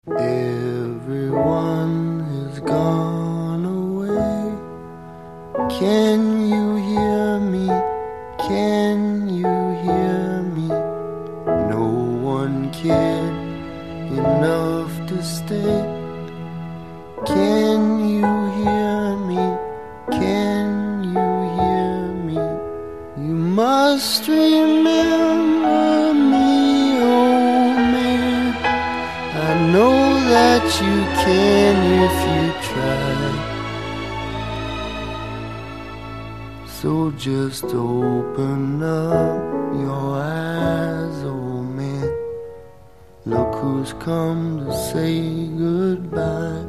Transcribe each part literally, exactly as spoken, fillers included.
Everyone has gone away. Can you hear me? Can you hear me? No one cared enough to stay. Can you hear me? Can you hear me? You must remember me, oh man. I know that you can if you try. So just open up your eyes, oh man. Look who's come to say goodbye.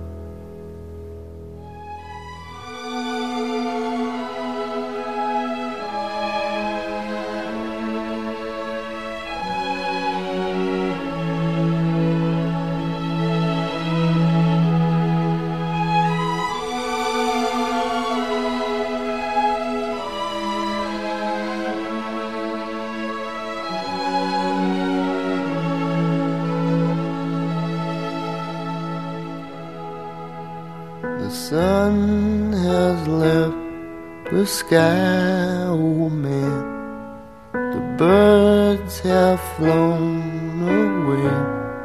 The sun has left the sky, oh man. The birds have flown away,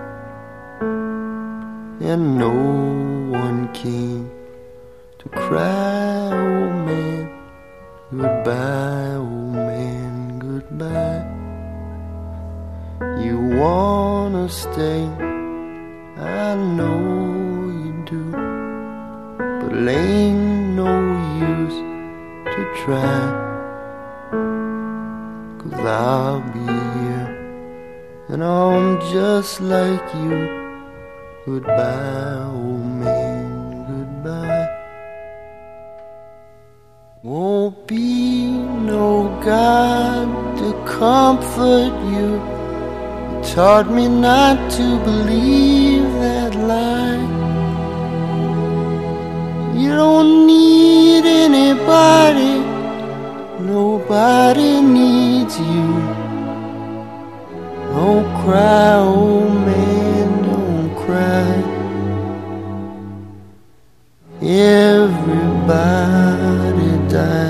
and no one came to cry, oh man. Goodbye, oh man, goodbye. You wanna stay, I know you do, but it ain't no use to try. 'Cause I'll be here, and I'm just like you. Goodbye, old man, goodbye. Won't be no God to comfort you. You taught me not to believe that lie. You don't need anybody, nobody needs you. Don't cry, old man, don't cry. Everybody dies.